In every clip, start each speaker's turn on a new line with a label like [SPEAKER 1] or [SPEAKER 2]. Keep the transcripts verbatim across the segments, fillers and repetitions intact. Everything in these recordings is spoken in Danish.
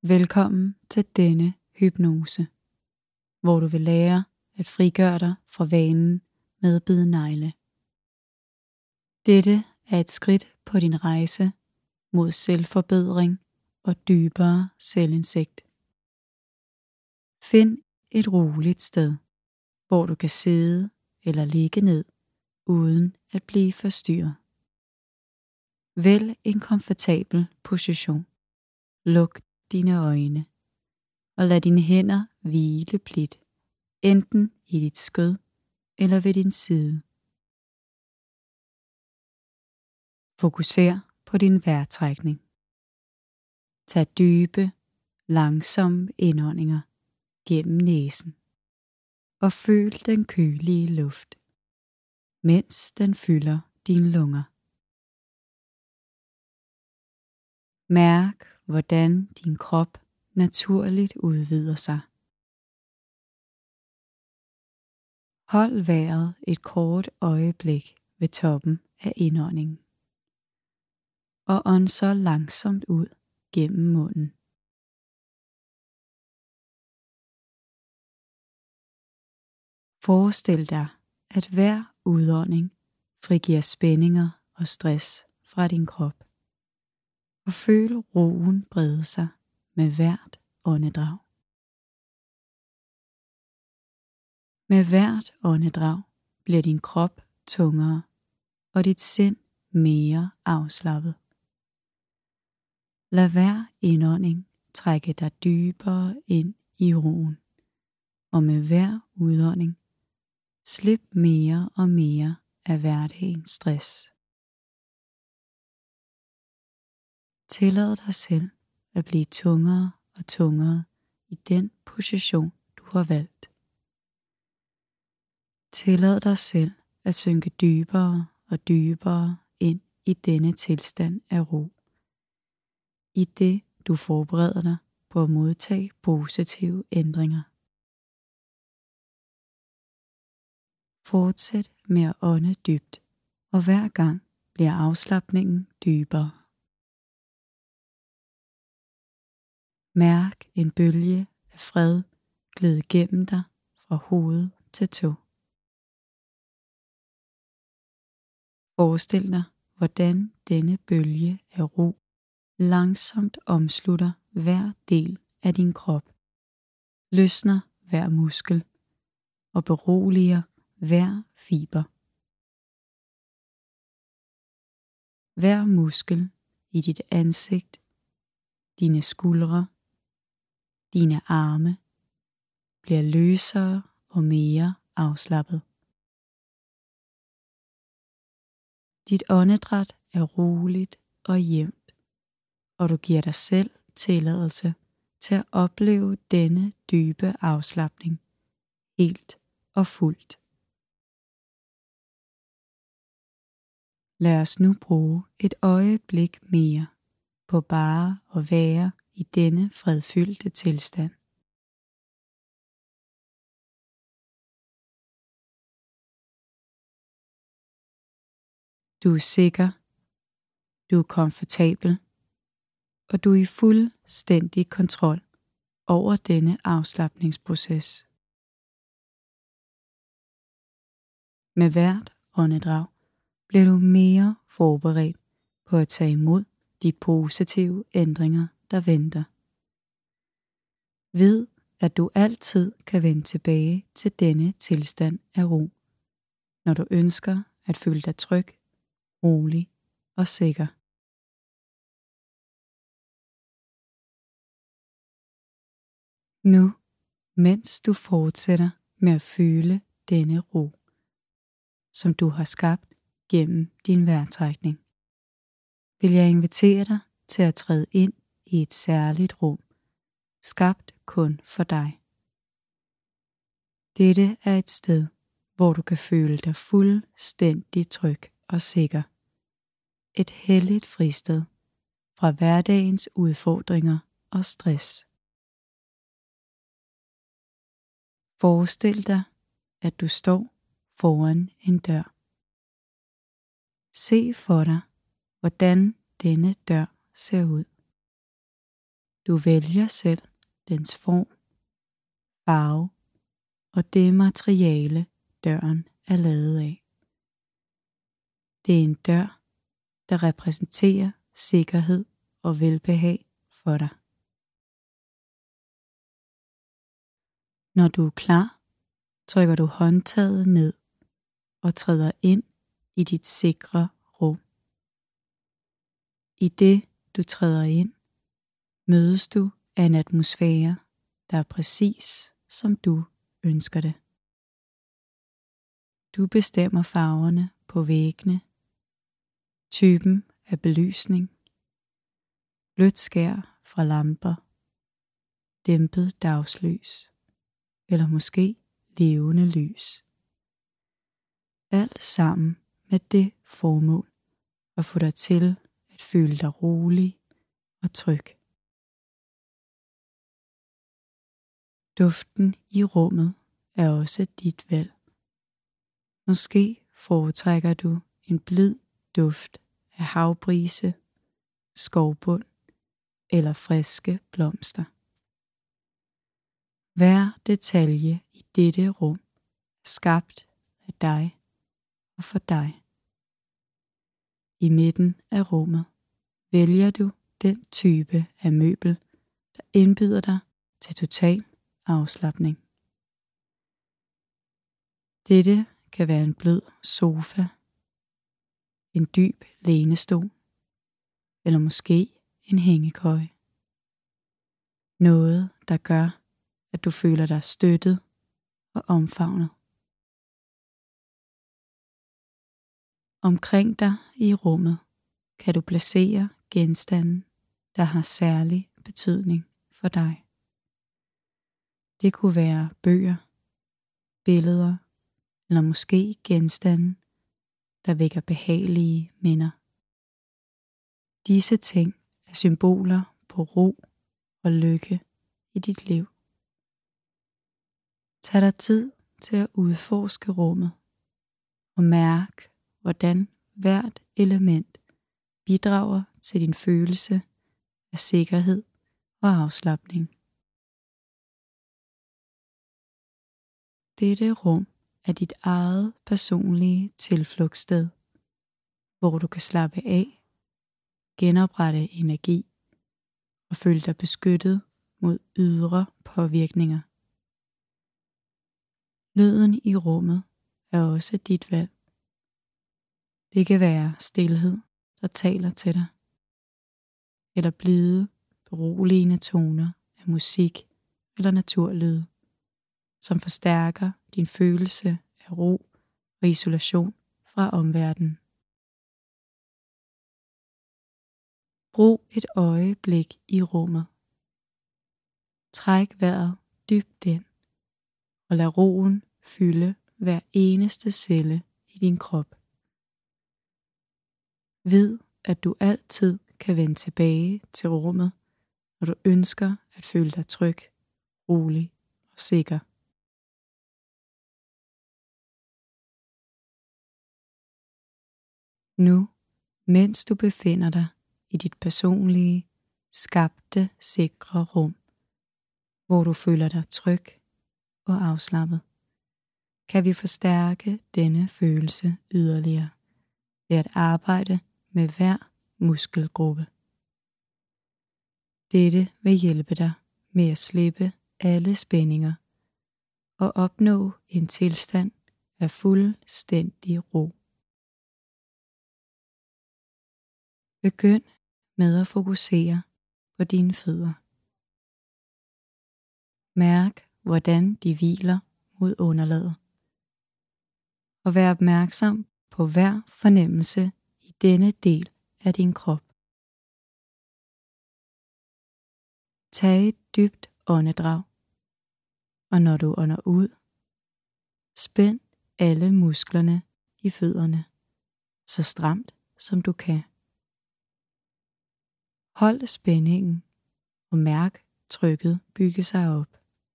[SPEAKER 1] Velkommen til denne hypnose, hvor du vil lære at frigøre dig fra vanen med at bide negle. Dette er et skridt på din rejse mod selvforbedring og dybere selvindsigt. Find et roligt sted, hvor du kan sidde eller ligge ned, uden at blive forstyrret. Vælg en komfortabel position. Luk dine øjne og lad dine hænder hvile blidt, enten i dit skød eller ved din side. Fokuser på din vejrtrækning. Tag dybe, langsomme indåndinger gennem næsen og føl den kølige luft, mens den fylder dine lunger. Mærk, hvordan din krop naturligt udvider sig. Hold vejret et kort øjeblik ved toppen af indåndingen, og ånd så langsomt ud gennem munden. Forestil dig, at hver udånding frigiver spændinger og stress fra din krop, og føl roen brede sig med hvert åndedrag. Med hvert åndedrag bliver din krop tungere og dit sind mere afslappet. Lad hver indånding trække dig dybere ind i roen, og med hver udånding slip mere og mere af hverdagens stress. Tillad dig selv at blive tungere og tungere i den position, du har valgt. Tillad dig selv at synke dybere og dybere ind i denne tilstand af ro, i det du forbereder dig på at modtage positive ændringer. Fortsæt med at ånde dybt, og hver gang bliver afslapningen dybere. Mærk en bølge af fred glide gennem dig fra hoved til tå. Forestil dig, hvordan denne bølge af ro langsomt omslutter hver del af din krop, løsner hver muskel og beroliger hver fiber. Hver muskel i dit ansigt, dine skuldre, dine arme bliver løsere og mere afslappet. Dit åndedræt er roligt og jævnt, og du giver dig selv tilladelse til at opleve denne dybe afslapning helt og fuldt. Lad os nu bruge et øjeblik mere på bare at være i denne fredfyldte tilstand. Du er sikker, du er komfortabel, og du er i fuldstændig kontrol over denne afslapningsproces. Med hvert åndedrag bliver du mere forberedt på at tage imod de positive ændringer, der venter. Vid, at du altid kan vende tilbage til denne tilstand af ro, når du ønsker at føle dig tryg, rolig og sikker. Nu, mens du fortsætter med at føle denne ro, som du har skabt gennem din vejrtrækning, vil jeg invitere dig til at træde ind i et særligt rum, skabt kun for dig. Dette er et sted, hvor du kan føle dig fuldstændig tryg og sikker. Et helligt fristed fra hverdagens udfordringer og stress. Forestil dig, at du står foran en dør. Se for dig, hvordan denne dør ser ud. Du vælger selv dens form, farve og det materiale, døren er lavet af. Det er en dør, der repræsenterer sikkerhed og velbehag for dig. Når du er klar, trykker du håndtaget ned og træder ind i dit sikre rum. I det, du træder ind, mødes du af en atmosfære, der er præcis som du ønsker det. Du bestemmer farverne på væggene, typen af belysning, blødt skær fra lamper, dæmpet dagslys eller måske levende lys. Alt sammen med det formål at få dig til at føle dig rolig og tryg. Duften i rummet er også dit valg. Måske foretrækker du en blid duft af havbrise, skovbund eller friske blomster. Hver detalje i dette rum er skabt af dig og for dig. I midten af rummet vælger du den type af møbel, der indbyder dig til total afslapning. Dette kan være en blød sofa, en dyb lænestol eller måske en hængekøje. Noget, der gør, at du føler dig støttet og omfavnet. Omkring dig i rummet kan du placere genstande, der har særlig betydning for dig. Det kunne være bøger, billeder eller måske genstande, der vækker behagelige minder. Disse ting er symboler på ro og lykke i dit liv. Tag dig tid til at udforske rummet og mærk, hvordan hvert element bidrager til din følelse af sikkerhed og afslapning. Dette rum er dit eget personlige tilflugtssted, hvor du kan slappe af, genoprette energi og føle dig beskyttet mod ydre påvirkninger. Lyden i rummet er også dit valg. Det kan være stilhed, der taler til dig, eller blide, beroligende toner af musik eller naturlyde, som forstærker din følelse af ro og isolation fra omverdenen. Brug et øjeblik i rummet. Træk vejret dybt ind og lad roen fylde hver eneste celle i din krop. Vid, at du altid kan vende tilbage til rummet, når du ønsker at føle dig tryg, rolig og sikker. Nu, mens du befinder dig i dit personlige, skabte, sikre rum, hvor du føler dig tryg og afslappet, kan vi forstærke denne følelse yderligere ved at arbejde med hver muskelgruppe. Dette vil hjælpe dig med at slippe alle spændinger og opnå en tilstand af fuldstændig ro. Begynd med at fokusere på dine fødder. Mærk, hvordan de hviler mod underlaget. Og vær opmærksom på hver fornemmelse i denne del af din krop. Tag et dybt åndedrag, og når du ånder ud, spænd alle musklerne i fødderne, så stramt som du kan. Hold spændingen og mærk trykket bygge sig op.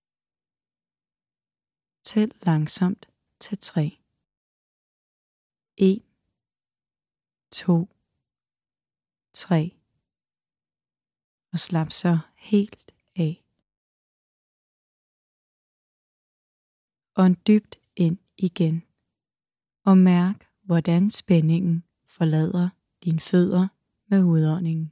[SPEAKER 1] Tæl langsomt til tre. en, to, tre. og slap så helt af. Ånd dybt ind igen og mærk, hvordan spændingen forlader dine fødder med udåndingen.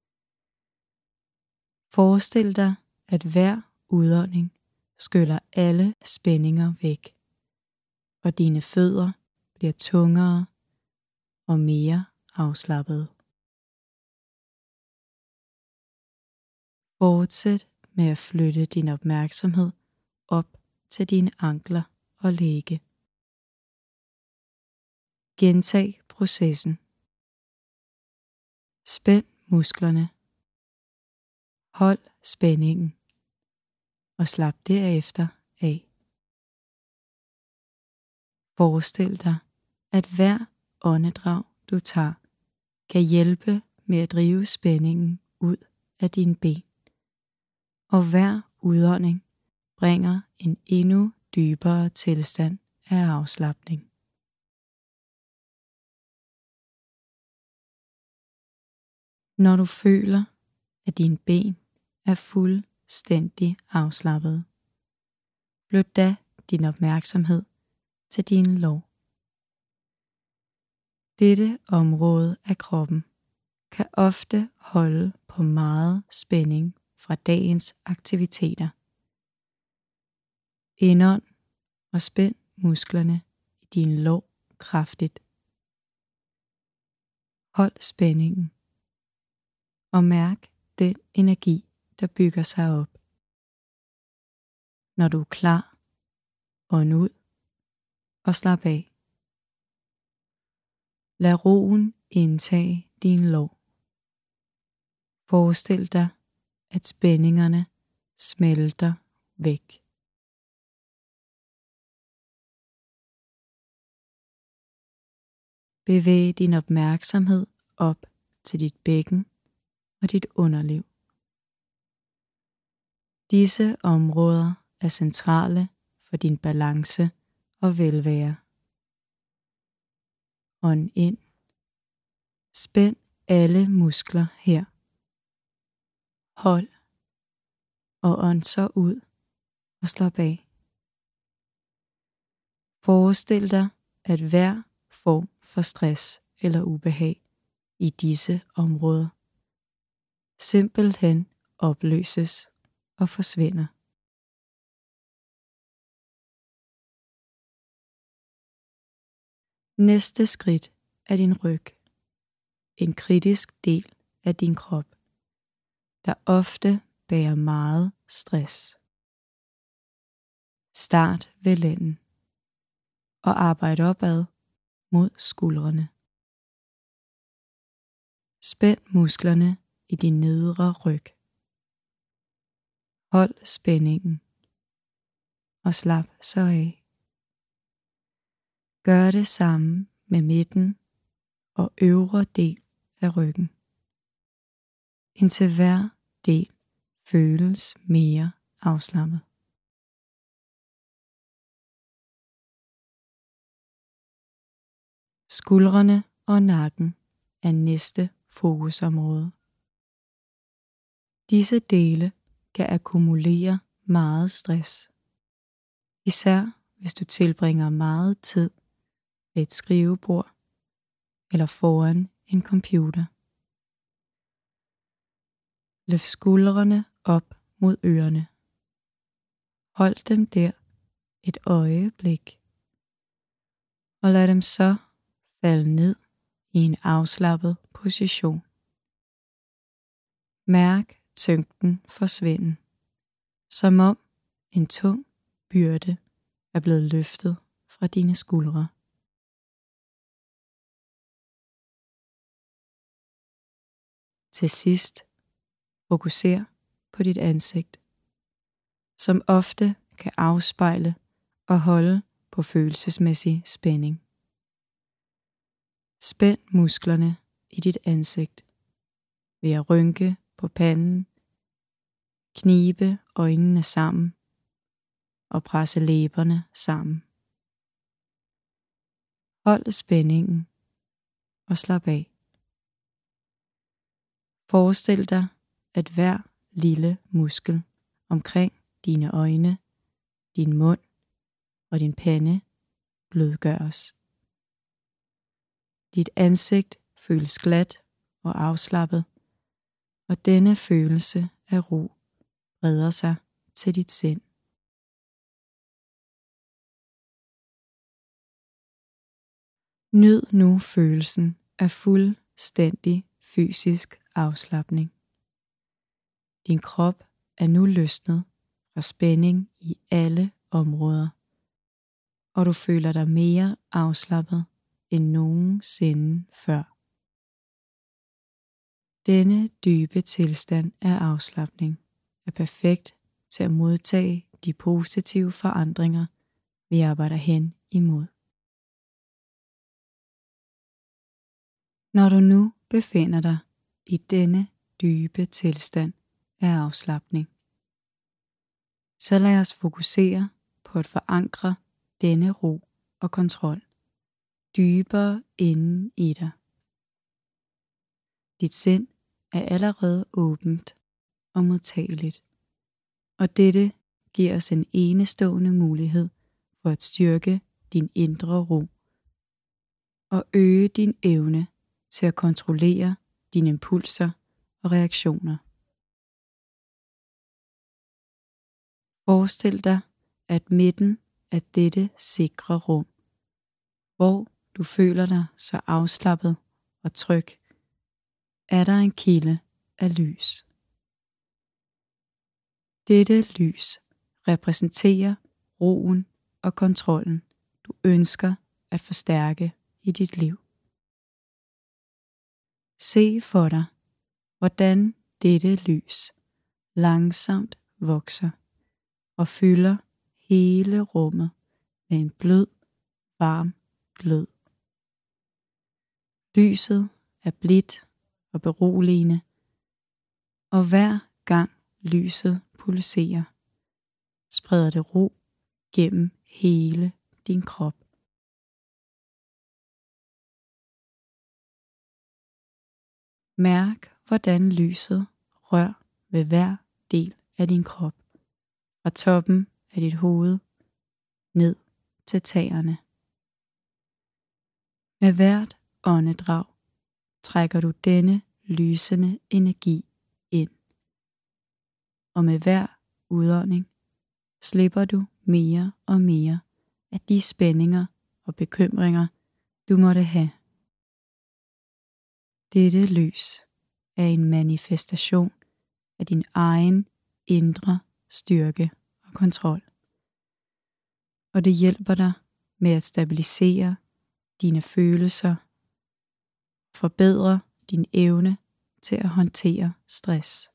[SPEAKER 1] Forestil dig, at hver udånding skyller alle spændinger væk, og dine fødder bliver tungere og mere afslappede. Fortsæt med at flytte din opmærksomhed op til dine ankler og lægge. Gentag processen. Spænd musklerne. Hold spændingen og slap derefter af. Forestil dig, at hver åndedrag du tager, kan hjælpe med at drive spændingen ud af dine ben, og hver udånding bringer en endnu dybere tilstand af afslapning. Når du føler, at dine ben er fuldstændig afslappede, flyt da din opmærksomhed til din lår. Dette område af kroppen kan ofte holde på meget spænding fra dagens aktiviteter. Indånd og spænd musklerne i din lår kraftigt. Hold spændingen og mærk den energi, der bygger sig op. Når du er klar, ånd ud og slap af. Lad roen indtage din lår. Forestil dig, at spændingerne smelter væk. Bevæg din opmærksomhed op til dit bækken og dit underliv. Disse områder er centrale for din balance og velvære. Ånd ind. Spænd alle muskler her. Hold og ånd så ud og slap af. Forestil dig, at hver form for stress eller ubehag i disse områder simpelthen opløses og forsvinder. Næste skridt er din ryg. En kritisk del af din krop, der ofte bærer meget stress. Start ved lænden og arbejd opad mod skuldrene. Spænd musklerne i din nedre ryg. Hold spændingen og slap så af. Gør det samme med midten og øvre del af ryggen, indtil hver del føles mere afslappet. Skuldrene og nakken er næste fokusområde. Disse dele kan akkumulere meget stress, især hvis du tilbringer meget tid ved et skrivebord eller foran en computer. Løft skuldrene op mod ørerne. Hold dem der et øjeblik, og lad dem så falde ned i en afslappet position. Mærk tyngden forsvinde, som om en tung byrde er blevet løftet fra dine skuldre. Til sidst, fokuser på dit ansigt, som ofte kan afspejle og holde på følelsesmæssig spænding. Spænd musklerne i dit ansigt ved at rynke på panden, knibe øjnene sammen og presse læberne sammen. Hold spændingen og slap af. Forestil dig, at hver lille muskel omkring dine øjne, din mund og din pande blødgøres. Dit ansigt føles glat og afslappet, og denne følelse af ro breder sig til dit sind. Nyd nu følelsen af fuldstændig fysisk afslapning. Din krop er nu løsnet fra spænding i alle områder, og du føler dig mere afslappet end nogensinde før. Denne dybe tilstand af afslapning er perfekt til at modtage de positive forandringer, vi arbejder hen imod. Når du nu befinder dig i denne dybe tilstand af afslapning, så lad os fokusere på at forankre denne ro og kontrol dybere inde i dig. Dit sind er allerede åbent og modtageligt, og dette giver os en enestående mulighed for at styrke din indre ro og øge din evne til at kontrollere dine impulser og reaktioner. Forestil dig, at midten af dette sikre rum, hvor du føler dig så afslappet og tryg, er der en kilde af lys. Dette lys repræsenterer roen og kontrollen, du ønsker at forstærke i dit liv. Se for dig, hvordan dette lys langsomt vokser og fylder hele rummet med en blød, varm glød. Lyset er blidt og beroligende, og hver gang lyset pulserer, spreder det ro gennem hele din krop. Mærk, hvordan lyset rører ved hver del af din krop, fra toppen af dit hoved ned til tæerne. Med hvert åndedrag trækker du denne lysende energi ind, og med hver udånding slipper du mere og mere af de spændinger og bekymringer, du måtte have. Dette lys er en manifestation af din egen indre styrke og kontrol, og det hjælper dig med at stabilisere dine følelser, forbedre din evne til at håndtere stress.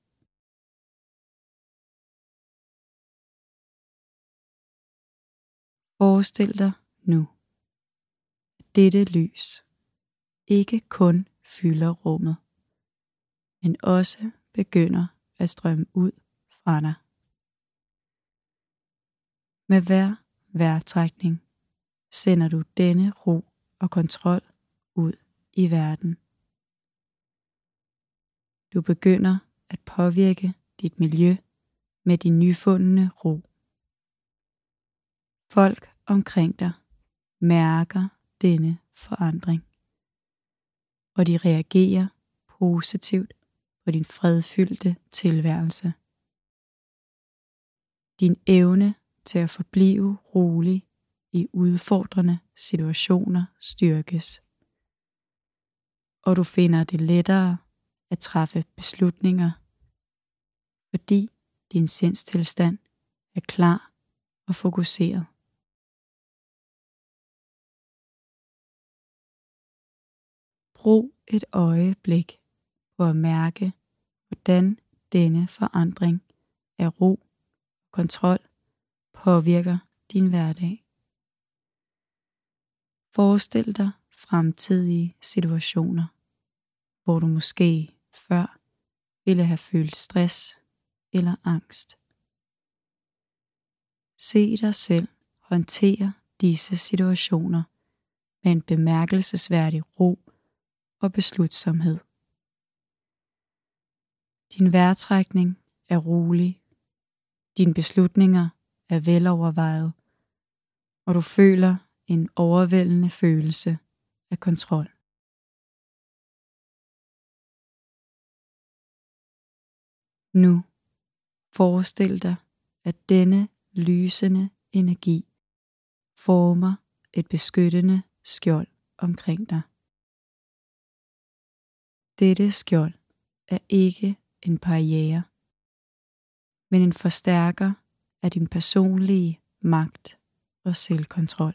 [SPEAKER 1] Forestil dig nu, at dette lys ikke kun fylder rummet, men også begynder at strømme ud fra dig. Med hver vejrtrækning sender du denne ro og kontrol ud i verden. Du begynder at påvirke dit miljø med din nyfundne ro. Folk omkring dig mærker denne forandring, og de reagerer positivt på din fredfyldte tilværelse. Din evne til at forblive rolig i udfordrende situationer styrkes, og du finder det lettere at træffe beslutninger, fordi din sindstilstand er klar og fokuseret. Brug et øjeblik på at mærke, hvordan denne forandring af ro og kontrol påvirker din hverdag. Forestil dig fremtidige situationer, hvor du måske før ville have følt stress eller angst. Se dig selv håndtere disse situationer med en bemærkelsesværdig ro og beslutsomhed. Din vejrtrækning er rolig. Dine beslutninger er velovervejet, og du føler en overvældende følelse af kontrol. Nu forestil dig, at denne lysende energi former et beskyttende skjold omkring dig. Dette skjold er ikke en barriere, men en forstærker af din personlige magt og selvkontrol.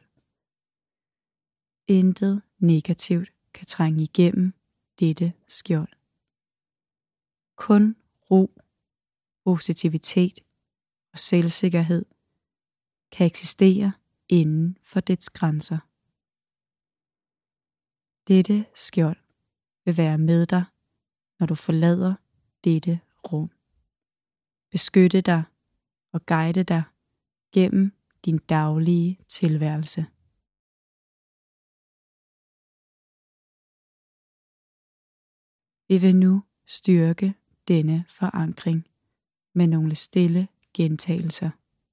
[SPEAKER 1] Intet negativt kan trænge igennem dette skjold. Kun ro, positivitet og selvsikkerhed kan eksistere inden for dets grænser. Dette skjold vil være med dig, når du forlader dette rum. Beskytte dig og guide dig gennem din daglige tilværelse. Vi vil nu styrke denne forankring med nogle stille gentagelser.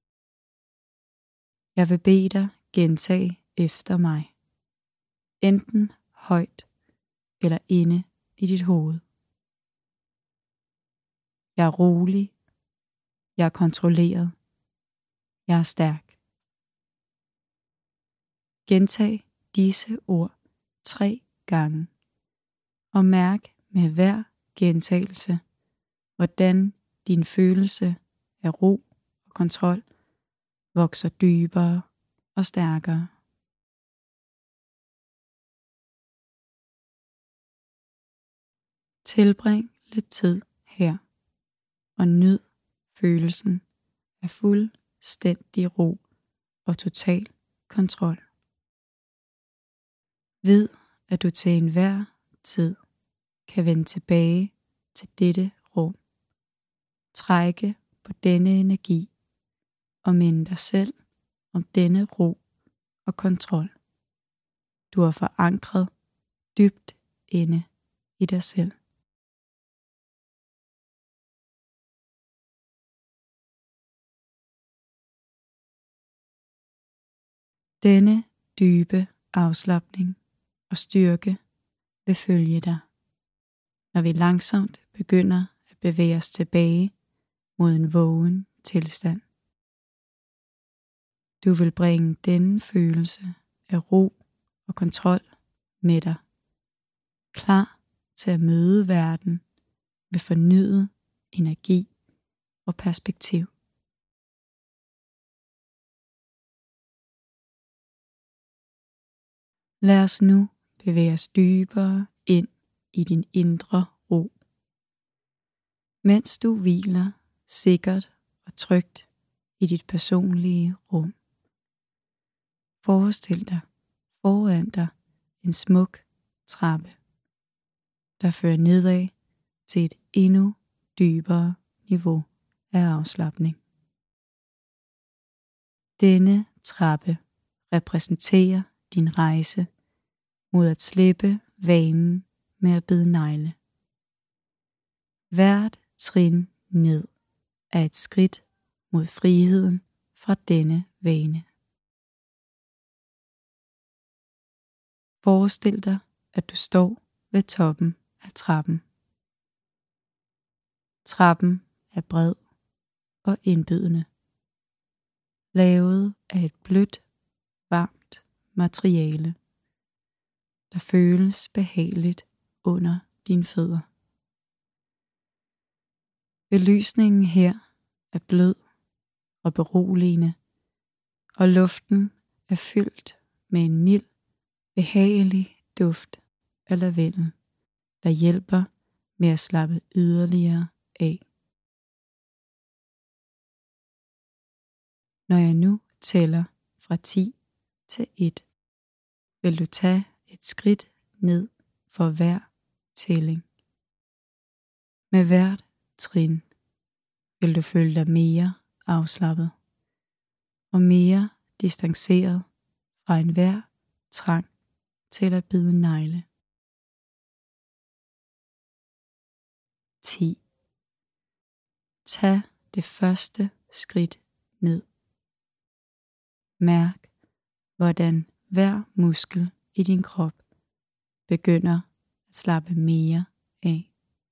[SPEAKER 1] Jeg vil bede dig gentage efter mig, enten højt eller inde i dit hoved. Jeg er rolig. Jeg er kontrolleret. Jeg er stærk. Gentag disse ord tre gange og mærk med hver gentagelse, hvordan din følelse af ro og kontrol vokser dybere og stærkere. Tilbring lidt tid her og nyd følelsen af fuldstændig ro og total kontrol. Vid, at du til enhver tid kan vende tilbage til dette rum, trække på denne energi og minde dig selv om denne ro og kontrol. Du er forankret dybt inde i dig selv. Denne dybe afslapning og styrke vil følge dig, når vi langsomt begynder at bevæge os tilbage mod en vågen tilstand. Du vil bringe denne følelse af ro og kontrol med dig, klar til at møde verden med fornyet energi og perspektiv. Lad os nu bevæge os dybere ind i din indre ro, mens du hviler sikkert og trygt i dit personlige rum. Forestil dig foran dig en smuk trappe, der fører nedad til et endnu dybere niveau af afslapning. Denne trappe repræsenterer din rejse mod at slippe vanen med at bide negle. Hvert trin ned er et skridt mod friheden fra denne vane. Forestil dig, at du står ved toppen af trappen. Trappen er bred og indbydende, lavet af et blødt, varmt materiale, der føles behageligt under dine fødder. Belysningen her er blød og beroligende, og luften er fyldt med en mild, behagelig duft af lavendel, der hjælper med at slappe yderligere af. Når jeg nu tæller fra ti til et, vil du tage et skridt ned for hver tælling. Med hvert trin vil du føle dig mere afslappet og mere distanceret fra enhver trang til at bide negle. ti. Tag det første skridt ned. Mærk, hvordan hver muskel i din krop begynder at slappe mere af.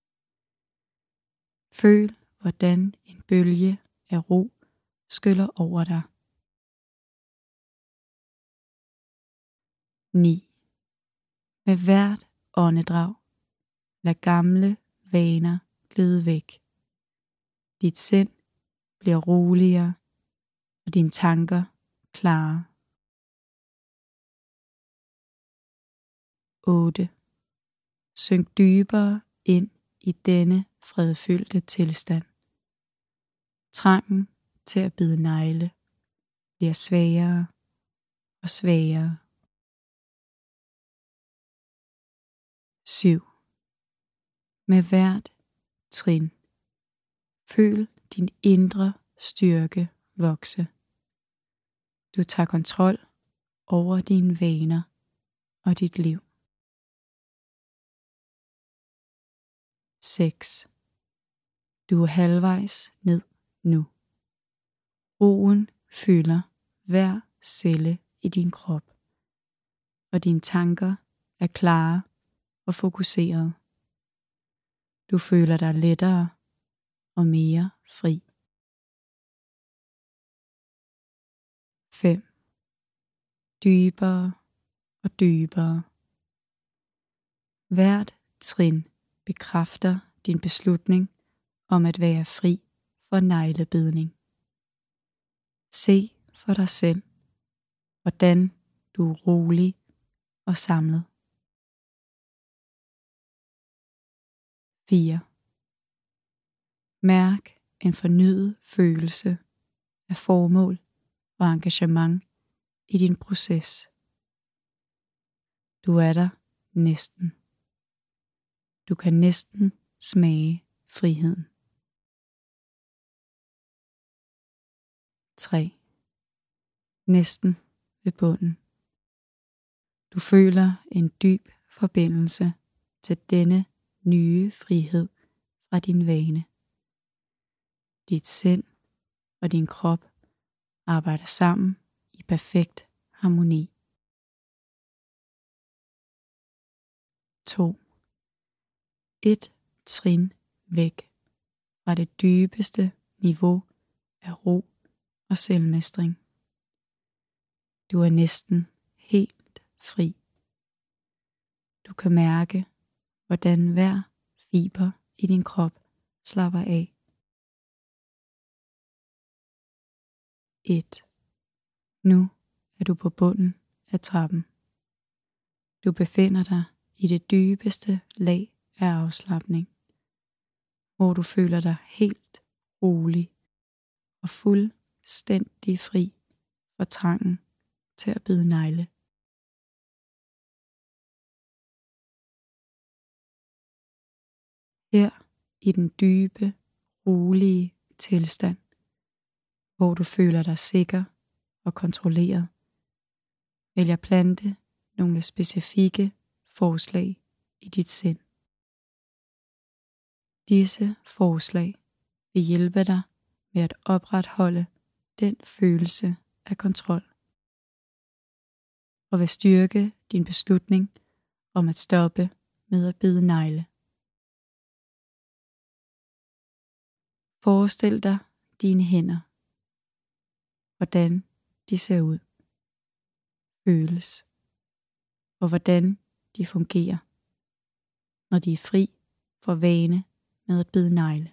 [SPEAKER 1] Føl, hvordan en bølge af ro skyller over dig. ni. Med hvert åndedrag, lad gamle vaner glide væk. Dit sind bliver roligere, og dine tanker klare. otte. Synk dybere ind i denne fredfyldte tilstand. Trangen til at bide negle bliver svagere og svagere. syv. Med hvert trin, føl din indre styrke vokse. Du tager kontrol over dine vaner og dit liv. seks. Du er halvvejs ned nu. Roen fylder hver celle i din krop, og dine tanker er klare og fokuserede. Du føler dig lettere og mere fri. fem. Dybere og dybere. Hvert trin bekræfter din beslutning om at være fri for neglebidning. Se for dig selv, hvordan du er rolig og samlet. fire. Mærk en fornyet følelse af formål og engagement i din proces. Du er der næsten. Du kan næsten smage friheden. tre. Næsten ved bunden. Du føler en dyb forbindelse til denne nye frihed fra din vane. Dit sind og din krop arbejder sammen i perfekt harmoni. to. Et trin væk fra det dybeste niveau af ro og selvmestring. Du er næsten helt fri. Du kan mærke, hvordan hver fiber i din krop slapper af. et. Nu er du på bunden af trappen. Du befinder dig i det dybeste lag af afslapning, hvor du føler dig helt rolig og fuldstændig fri for trangen til at bide negle. Her i den dybe, rolige tilstand, hvor du føler dig sikker og kontrolleret, vil jeg plante nogle specifikke forslag i dit sind. Disse forslag vil hjælpe dig med at opretholde den følelse af kontrol, og vil styrke din beslutning om at stoppe med at bide negle. Forestil dig dine hænder, hvordan de ser ud, føles, og hvordan de fungerer, når de er fri for vane med at bide negle.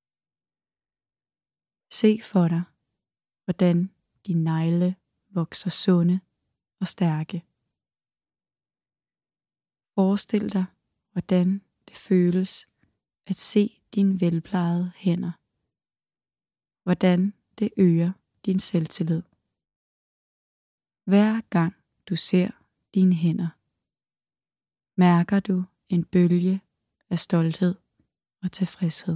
[SPEAKER 1] Se for dig, hvordan dine negle vokser sunde og stærke. Forestil dig, hvordan det føles at se dine velplejede hænder. Hvordan det øger din selvtillid. Hver gang du ser dine hænder, mærker du en bølge af stolthed og tilfredshed.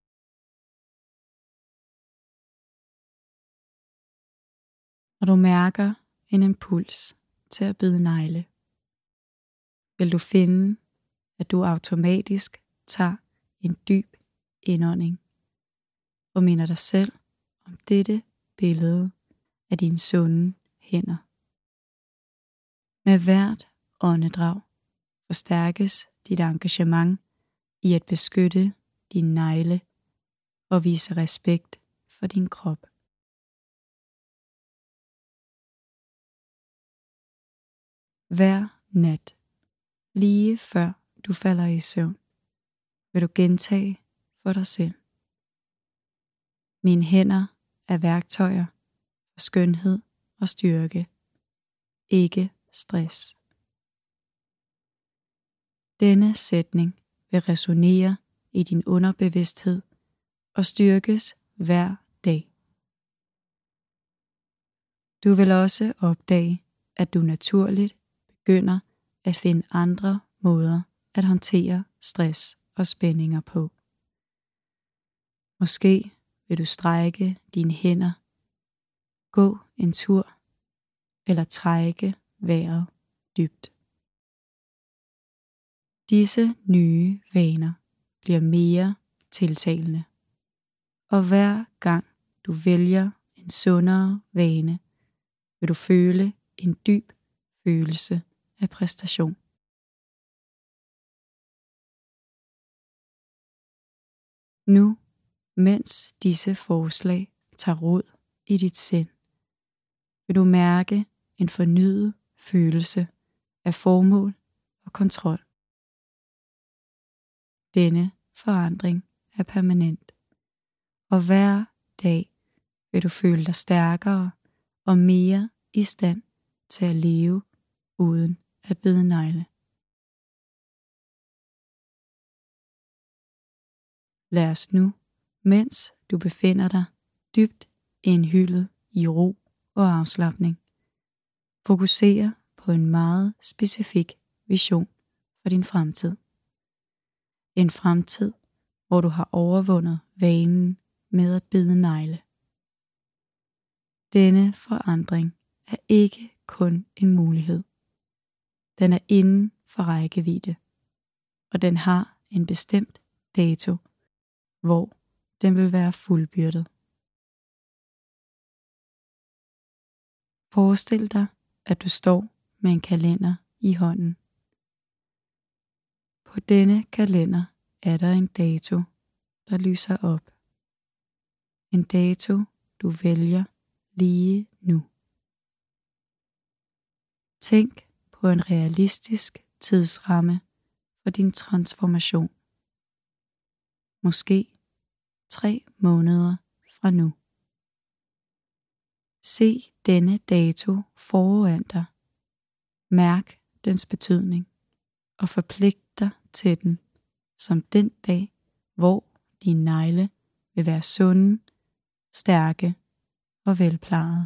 [SPEAKER 1] Når du mærker en impuls til at bide negle, vil du finde, at du automatisk tager en dyb indånding og minder dig selv om dette billede af dine sunde hænder. Med hvert åndedrag forstærkes dit engagement i at beskytte dine negle og vise respekt for din krop. Hver nat, lige før du falder i søvn, vil du gentage for dig selv: Mine hænder er værktøjer for skønhed og styrke, ikke stress. Denne sætning vil resonere i din underbevidsthed og styrkes hver dag. Du vil også opdage, at du naturligt begynder at finde andre måder at håndtere stress og spændinger på. Måske vil du strække dine hænder, gå en tur eller trække vejret dybt. Disse nye vaner bliver mere tiltalende, og hver gang du vælger en sundere vane, vil du føle en dyb følelse af præstation. Nu, mens disse forslag tager rod i dit sind, vil du mærke en fornyet følelse af formål og kontrol. Denne forandring er permanent, og hver dag vil du føle dig stærkere og mere i stand til at leve uden at bide negle. Lad os nu, mens du befinder dig dybt indhyllet i ro og afslapning, fokusere på en meget specifik vision for din fremtid. En fremtid, hvor du har overvundet vanen med at bide negle. Denne forandring er ikke kun en mulighed. Den er inden for rækkevidde, og den har en bestemt dato, hvor den vil være fuldbyrdet. Forestil dig, at du står med en kalender i hånden. På denne kalender er der en dato, der lyser op. En dato, du vælger lige nu. Tænk på en realistisk tidsramme for din transformation. Måske tre måneder fra nu. Se denne dato foran dig. Mærk dens betydning og forpligt dig til den som den dag, hvor dine negle vil være sunde, stærke og velplejede.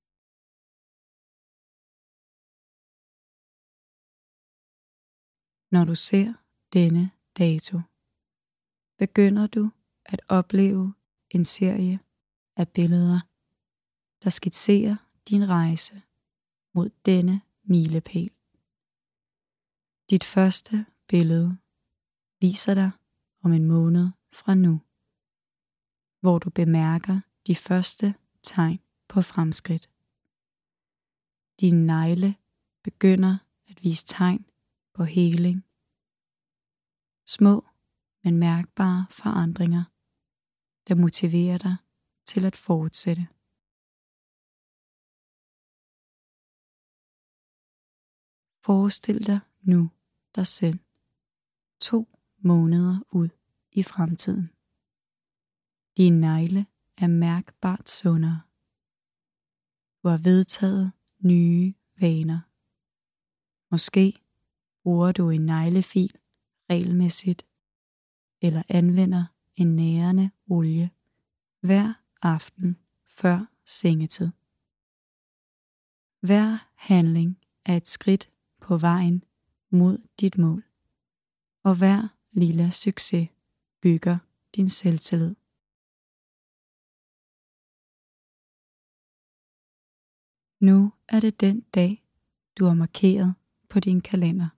[SPEAKER 1] Når du ser denne dato, begynder du at opleve en serie af billeder, der skitserer din rejse mod denne milepæl. Dit første billede viser dig om en måned fra nu, hvor du bemærker de første tegn på fremskridt. Dine negle begynder at vise tegn på heling. Små, men mærkbare forandringer, der motiverer dig til at fortsætte. Forestil dig nu dig selv to måneder ud i fremtiden. Dine negle er mærkbart sundere. Du har vedtaget nye vaner. Måske bruger du en neglefil regelmæssigt, eller anvender en nærende olie hver aften før sengetid. Hver handling er et skridt på vejen mod dit mål, og hver lille succes bygger din selvtillid. Nu er det den dag, du har markeret på din kalender.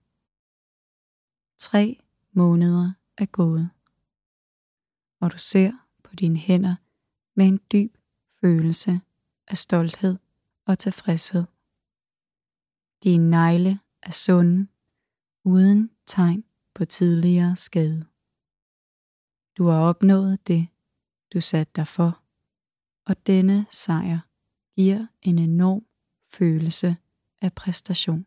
[SPEAKER 1] Tre måneder er gået, og du ser på dine hænder med en dyb følelse af stolthed og tilfredshed. Dine negle er sunde, uden tegn på tidligere skade. Du har opnået det, du satte dig for, og denne sejr giver en enorm følelse af præstation.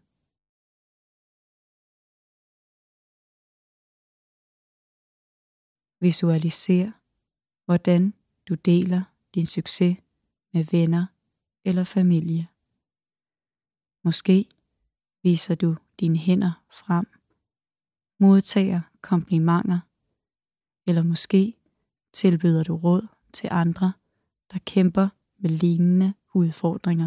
[SPEAKER 1] Visualiser, hvordan du deler din succes med venner eller familie. Måske viser du dine hænder frem, modtager komplimenter, eller måske tilbyder du råd til andre, der kæmper med lignende udfordringer.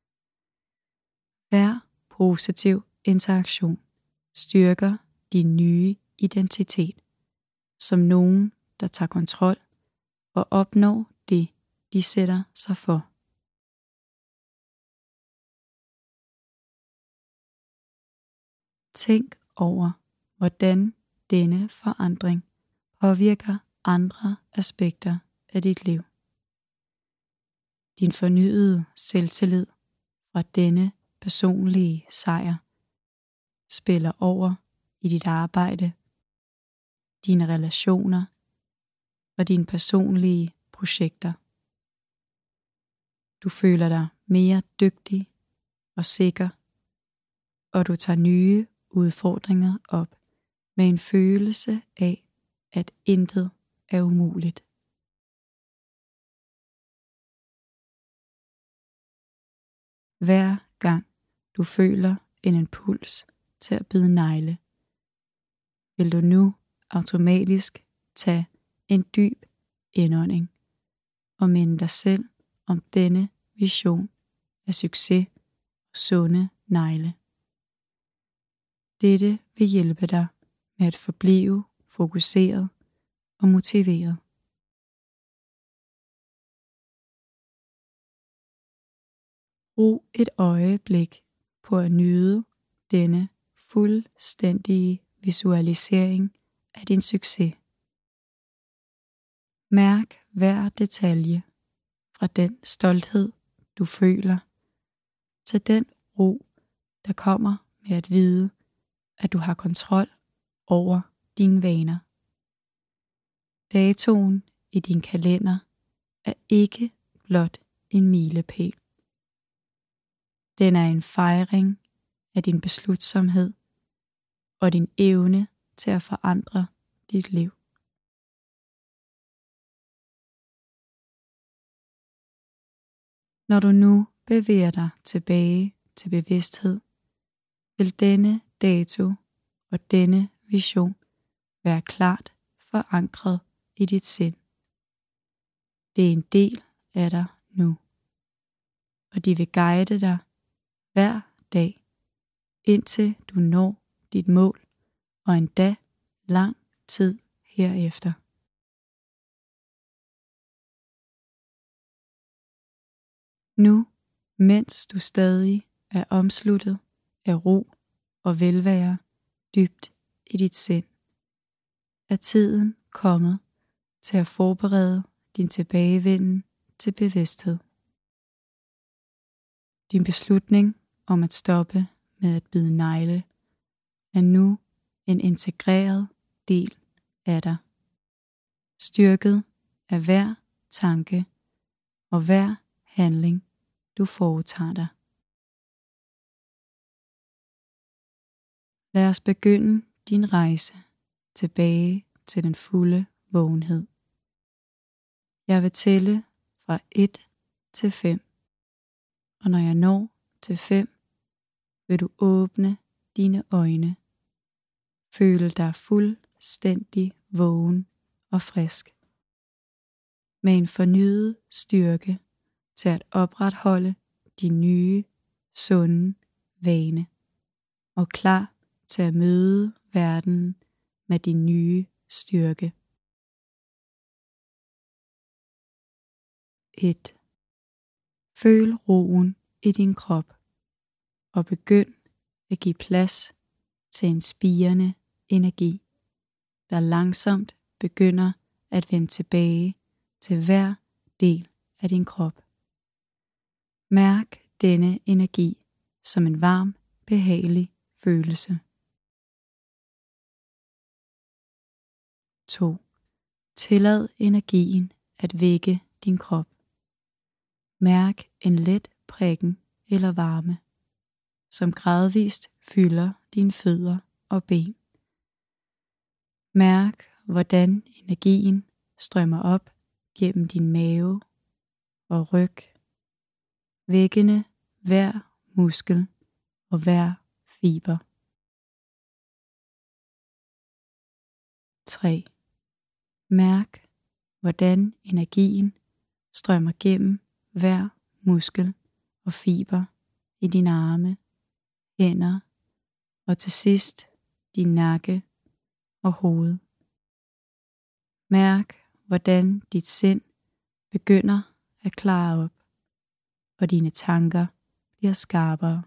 [SPEAKER 1] Hver positiv interaktion styrker din nye identitet som nogen, der tager kontrol og opnår det, de sætter sig for. Tænk over, hvordan denne forandring påvirker andre aspekter af dit liv. Din fornyede selvtillid fra denne personlige sejr spiller over i dit arbejde, dine relationer og dine personlige projekter. Du føler dig mere dygtig og sikker, og du tager nye udfordringer op med en følelse af, at intet er umuligt. Hver gang du føler en impuls til at bide negle, vil du nu automatisk tage en dyb indånding og minde dig selv om denne vision af succes og sunde negle. Dette vil hjælpe dig med at forblive fokuseret og motiveret. Brug et øjeblik på at nyde denne fuldstændige visualisering af din succes. Mærk hver detalje, fra den stolthed, du føler, til den ro, der kommer med at vide, at du har kontrol over dine vaner. Datoen i din kalender er ikke blot en milepæl. Den er en fejring af din beslutsomhed og din evne til at forandre dit liv. Når du nu bevæger dig tilbage til bevidsthed, vil denne dato og denne vision være klart forankret i dit sind. Det er en del af dig nu, og de vil guide dig hver dag, indtil du når dit mål, og endda lang tid herefter. Nu, mens du stadig er omsluttet af ro og velvære dybt i dit sind, er tiden kommet til at forberede din tilbagevenden til bevidsthed. Din beslutning om at stoppe med at bide negle er nu en integreret del af dig, styrket af hver tanke og hver handling, du foretager dig. Lad os begynde din rejse tilbage til den fulde vågenhed. Jeg vil tælle fra et til fem, og når jeg når til fem, vil du åbne dine øjne. Føle dig fuldstændig vågen og frisk. Med en fornyet styrke til at opretholde din nye, sunde vane. Og klar til at møde verden med din nye styrke. et. Føl roen i din krop, og begynd at give plads til en spirende energi, der langsomt begynder at vende tilbage til hver del af din krop. Mærk denne energi som en varm, behagelig følelse. to. Tillad energien at vække din krop. Mærk en let prikken eller varme, som gradvist fylder dine fødder og ben. Mærk, hvordan energien strømmer op gennem din mave og ryg, vækkende hver muskel og hver fiber. tre. Mærk, hvordan energien strømmer gennem hver muskel og fiber i dine arme, hænder og til sidst din nakke og hoved. Mærk, hvordan dit sind begynder at klare op, og dine tanker bliver skarpere.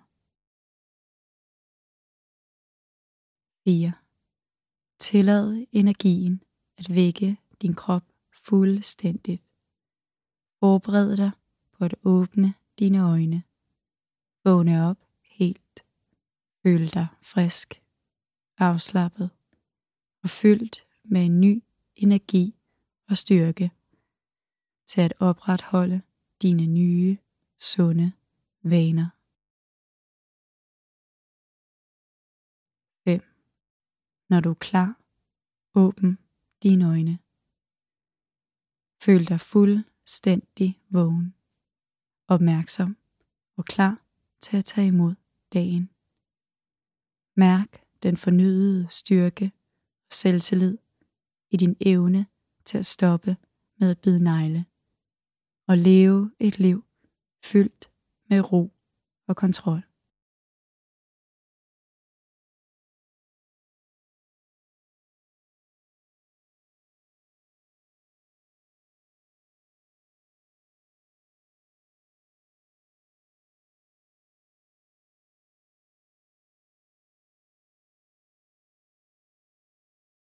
[SPEAKER 1] fire. Tillad energien at vække din krop fuldstændigt. Forbered dig på at åbne dine øjne. Vågne op helt. Føl dig frisk, afslappet og fyldt med en ny energi og styrke til at opretholde dine nye, sunde vaner. fem. Når du er klar, åbn dine øjne. Føl dig fuldstændig vågen, opmærksom og klar til at tage imod dagen. Mærk den fornyede styrke og selvtillid i din evne til at stoppe med at bide negle og leve et liv fyldt med ro og kontrol.